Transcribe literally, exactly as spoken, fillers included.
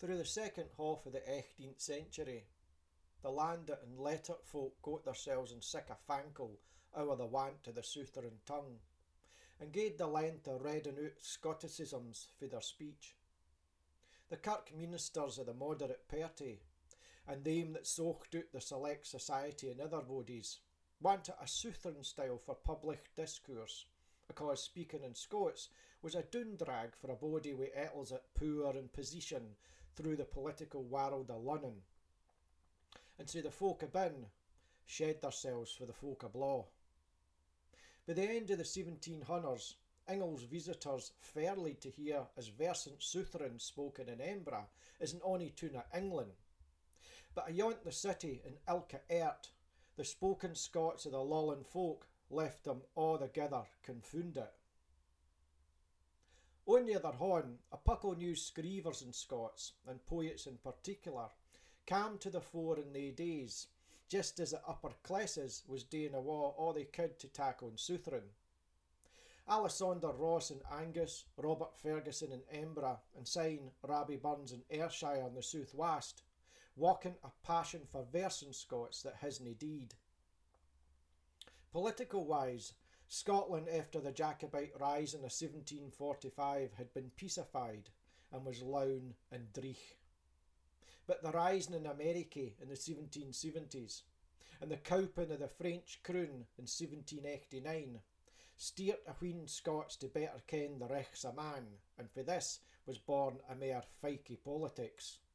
Through the second half of the eighteenth century, the landit and lettert folk got themselves in sic a fankle ower the want of the Southron tongue, and gaed the length of reading out Scotticisms for their speech. The kirk ministers of the moderate party, and them that socht out the select society and other bodies, wanted a Southron style for public discourse, because speaking in Scots was a downdrag for a body wi' ettles at power and position through the political world of Lunnon. And so the folk abin shed themselves for the folk ablaw. By the end of the seventeen hundreds, Ingles visitors fairly to hear as versant Southron spoken in Embra as in ony town of England. But ayont the city in ilka airt, the spoken Scots of the Lullen folk left them altogether confounded. On the other hand, a puckle new screevers in Scots, and poets in particular, came to the fore in they days, just as the upper classes was doing awa all they could to tackle on Southron. Alessander Ross in Angus, Robert Ferguson in Embra, and syne Rabbie Burns in Ayrshire in the south west, walking a passion for versing Scots that hisna deed. Political wise, Scotland after the Jacobite rising of seventeen forty-five had been peacified and was lown and dreich. But the rising in America in the seventeen seventies and the cowping of the French crown in seventeen eighty-nine steered a wheen Scots to better ken the richts of man, and for this was born a mair fikey politics.